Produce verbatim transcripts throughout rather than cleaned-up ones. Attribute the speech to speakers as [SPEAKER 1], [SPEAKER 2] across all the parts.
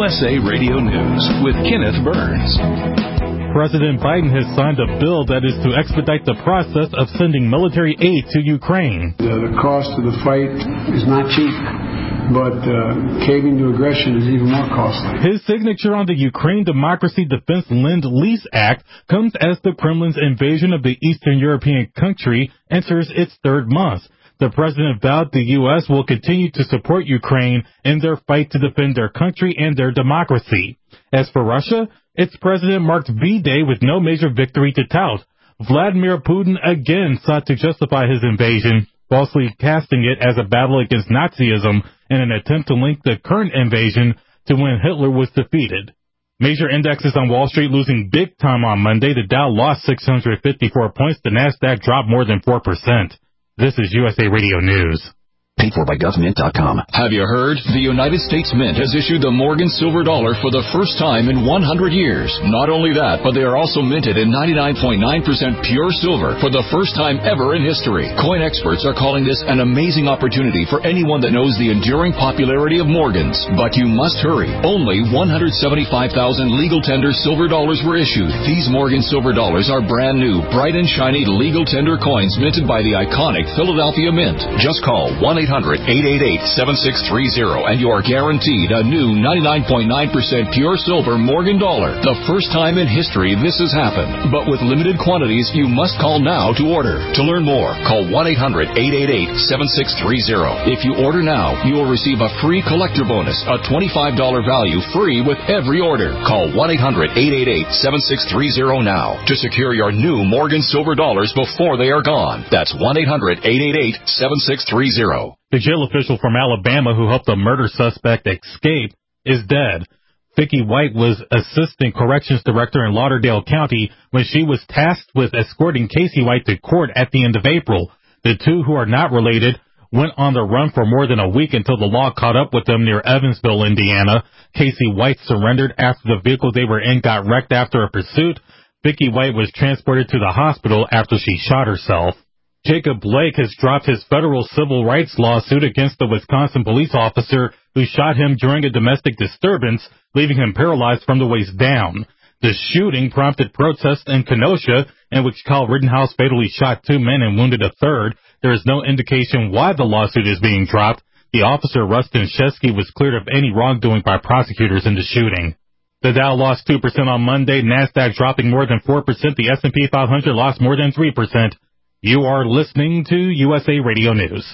[SPEAKER 1] S A Radio News with Kenneth Burns.
[SPEAKER 2] President Biden has signed a bill that is to expedite the process of sending military aid to Ukraine.
[SPEAKER 3] The, the cost of the fight is not cheap, but uh, caving to aggression is even more costly.
[SPEAKER 2] His signature on the Ukraine Democracy Defense Lend-Lease Act comes as the Kremlin's invasion of the Eastern European country enters its third month. The president vowed the U S will continue to support Ukraine in their fight to defend their country and their democracy. As for Russia, its president marked V-Day with no major victory to tout. Vladimir Putin again sought to justify his invasion, falsely casting it as a battle against Nazism in an attempt to link the current invasion to when Hitler was defeated. Major indexes on Wall Street losing big time on Monday. The Dow lost six hundred fifty-four points. The Nasdaq dropped more than four percent. This is U S A Radio News.
[SPEAKER 4] Paid for by gov mint dot com.
[SPEAKER 1] Have you heard? The United States Mint has issued the Morgan Silver Dollar for the first time in one hundred years. Not only that, but they are also minted in ninety-nine point nine percent pure silver for the first time ever in history. Coin experts are calling this an amazing opportunity for anyone that knows the enduring popularity of Morgans. But you must hurry. Only one hundred seventy-five thousand legal tender silver dollars were issued. These Morgan Silver Dollars are brand new, bright and shiny legal tender coins minted by the iconic Philadelphia Mint. Just call one eight hundred eight eight eight seven six three zero and you are guaranteed a new ninety-nine point nine percent pure silver Morgan dollar. The first time in history this has happened. But with limited quantities, you must call now to order. To learn more, call one eight hundred eight eight eight seven six three zero. If you order now, you will receive a free collector bonus, a twenty-five dollars value free with every order. Call one eight hundred eight eight eight seven six three zero now to secure your new Morgan Silver Dollars before they are gone. That's one eight hundred eight eight eight seven six three zero.
[SPEAKER 2] The jail official from Alabama who helped the murder suspect escape is dead. Vicki White was assistant corrections director in Lauderdale County when she was tasked with escorting Casey White to court at the end of April. The two, who are not related, went on the run for more than a week until the law caught up with them near Evansville, Indiana. Casey White surrendered after the vehicle they were in got wrecked after a pursuit. Vicki White was transported to the hospital after she shot herself. Jacob Blake has dropped his federal civil rights lawsuit against the Wisconsin police officer who shot him during a domestic disturbance, leaving him paralyzed from the waist down. The shooting prompted protests in Kenosha, in which Kyle Rittenhouse fatally shot two men and wounded a third. There is no indication why the lawsuit is being dropped. The officer, Rustin Shesky, was cleared of any wrongdoing by prosecutors in the shooting. The Dow lost two percent on Monday, NASDAQ dropping more than four percent. The S and P five hundred lost more than three percent. You are listening to U S A Radio News.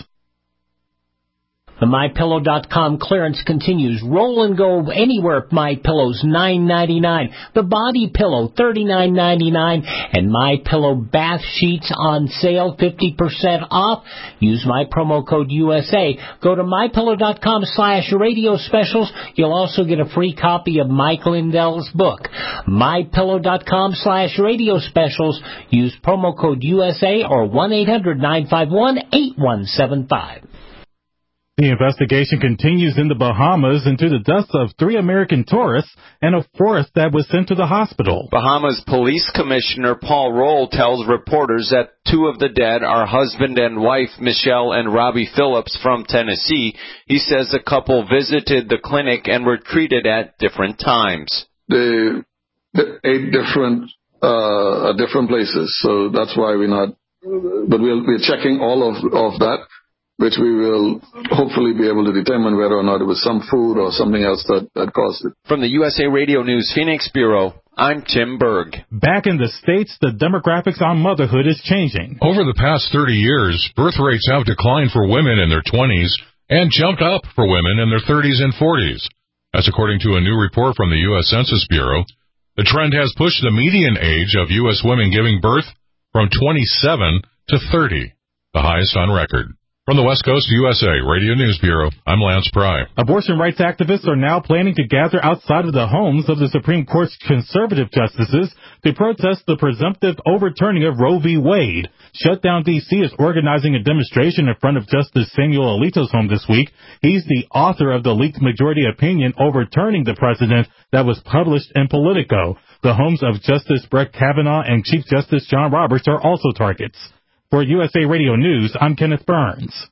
[SPEAKER 5] The My Pillow dot com clearance continues. Roll and go anywhere. MyPillow's nine ninety-nine. The Body Pillow thirty-nine ninety-nine, and MyPillow bath sheets on sale fifty percent off. Use my promo code U S A. Go to My Pillow dot com slash radio specials. You'll also get a free copy of Mike Lindell's book. My Pillow dot com slash radio specials. Use promo code U S A or one eight hundred nine five one eight one seven five.
[SPEAKER 2] The investigation continues in the Bahamas into the deaths of three American tourists and a fourth that was sent to the hospital.
[SPEAKER 6] Bahamas Police Commissioner Paul Roll tells reporters that two of the dead are husband and wife Michelle and Robbie Phillips from Tennessee. He says the couple visited the clinic and were treated at different times.
[SPEAKER 7] They, they ate different, uh, at different places, so that's why we're not, but we'll, we're checking all of, of that, which we will hopefully be able to determine whether or not it was some food or something else that, that caused it.
[SPEAKER 6] From the U S A Radio News Phoenix Bureau, I'm Tim Berg.
[SPEAKER 2] Back in the States, the demographics on motherhood is changing.
[SPEAKER 8] Over the past thirty years, birth rates have declined for women in their twenties and jumped up for women in their thirties and forties. That's according to a new report from the U S Census Bureau. The trend has pushed the median age of U S women giving birth from twenty-seven to thirty, the highest on record. From the West Coast U S A Radio News Bureau, I'm Lance Pry.
[SPEAKER 2] Abortion rights activists are now planning to gather outside of the homes of the Supreme Court's conservative justices to protest the presumptive overturning of Roe v. Wade. Shutdown D C is organizing a demonstration in front of Justice Samuel Alito's home this week. He's the author of the leaked majority opinion overturning the precedent that was published in Politico. The homes of Justice Brett Kavanaugh and Chief Justice John Roberts are also targets. For U S A Radio News, I'm Kenneth Burns.